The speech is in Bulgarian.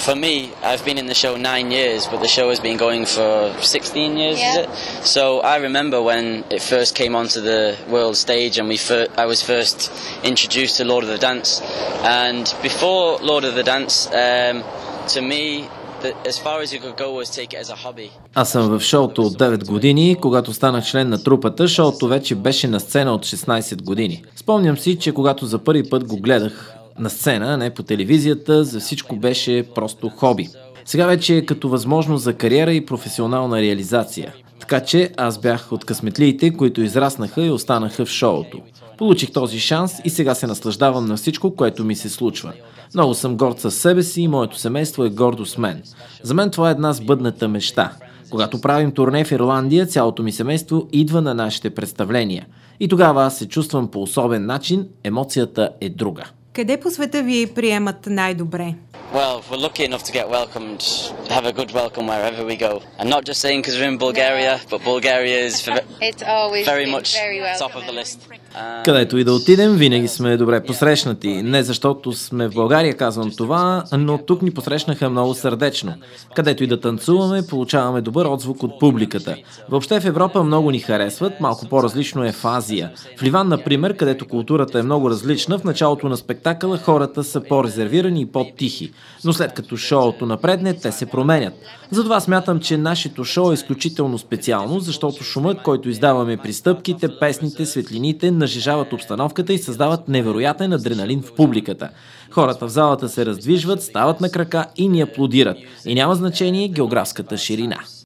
For me, I've been in the show 9 years, but the show has been going for 16 years, is it? So I remember when it first came onto the world stage and I was first introduced to Lord of the Dance. And before Lord of the Dance, to me, as far as you could go was take it as a hobby. Аз съм в шоуто от 9 години. Когато станах член на трупата, шоуто вече беше на сцена от 16 години. Спомням си, че когато за първи път го гледах на сцена, не по телевизията, за всичко беше просто хоби. Сега вече е като възможност за кариера и професионална реализация. Така че аз бях от късметлиите, които израснаха и останаха в шоуто. Получих този шанс и сега се наслаждавам на всичко, което ми се случва. Много съм горд със себе си и моето семейство е гордо с мен. За мен това е една сбъдната мечта. Когато правим турне в Ирландия, цялото ми семейство идва на нашите представления. И тогава аз се чувствам по особен начин, емоцията е друга. Къде по света ви приемат най-добре? Well, we're lucky enough to get welcomed, have a good welcome wherever we go. I'm not just saying because we're in Bulgaria, but Bulgaria is very much top of the list. Където и да отидем, винаги сме добре посрещнати. Не защото сме в България, казвам това, но тук ни посрещнаха много сърдечно. Където и да танцуваме, получаваме добър отзвук от публиката. Въобще в Европа много ни харесват, малко по-различно е в Азия. В Ливан, например, където културата е много различна, в началото на спектакъла хората са по-резервирани и по-тихи. Но след като шоуто напредне, те се променят. Затова смятам, че нашето шоу е изключително специално, защото шумът, който издаваме при стъпките, песните, светлините, нажежават обстановката и създават невероятен адреналин в публиката. Хората в залата се раздвижват, стават на крака и ни аплодират. И няма значение географската ширина.